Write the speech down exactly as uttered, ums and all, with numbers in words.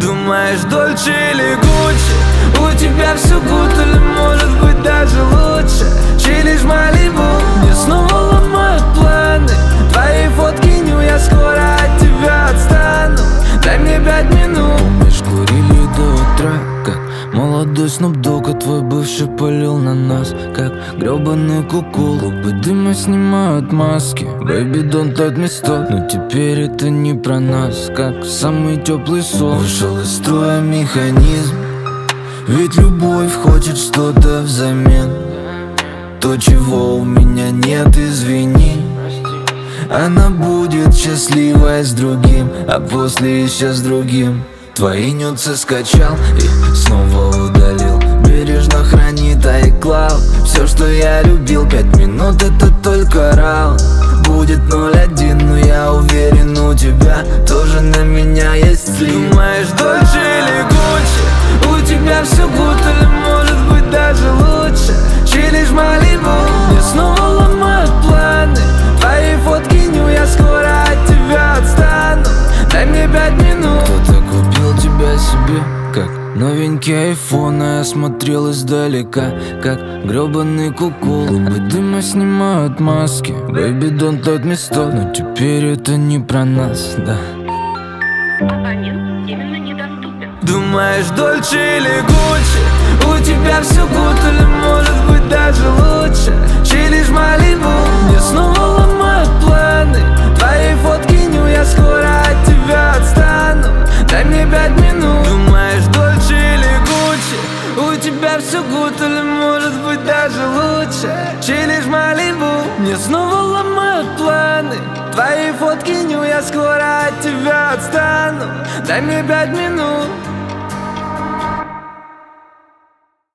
Думаешь, Дольче или Гуччи? У тебя все гуд или может быть даже лучше? Чилишь в Малибу, мне снова ломают планы. Твои фотки ню, я скоро от тебя отстану. Дай мне пять минут. Помнишь, курили до утра, как молодой Снуп Дог, а твой бывший палил на нас, как гребаный кукол. Клубы дыма снимают маски, baby don't let me stop. Но теперь это не про нас, как самый теплый сон. Вышел из строя механизм, ведь любовь хочет что-то взамен. То, чего у меня нет, извини. Она будет счастливой с другим, а после еще с другим. Твои нюцы скачал и снова удалил. Бережно хранит iCloud все, что я любил. Пять минут это только раунд. Будет ноль один, но я уверен, у тебя тоже на меня есть слив. Думаешь, Дольче или Гуччи? У тебя все гуд или может быть даже лучше? Чилишь в Малибу, мне снова ломают планы. Твои фотки ню, я скоро от тебя отстану. Дай мне пять минут. Кто-то купил тебя себе, как новенький айфон, а я смотрел издалека, как гребаный кукол. Клубы дыма снимают маски, baby don't let me stop. Но теперь это не про нас, да. Абонент именно недоступен. Думаешь, Дольче или Гуччи? У тебя все гуд или может быть даже лучше? Чилишь в Малибу, мне снова ломают планы. Твои фотки ню, я скоро от тебя отстану. Дай мне пять минут. Думаешь, Дольче или Гуччи? У тебя все гуд или может быть даже лучше? Чилишь в Малибу, мне снова ломают планы. Твои фотки ню, я скоро от тебя отстану. Дай мне пять минут.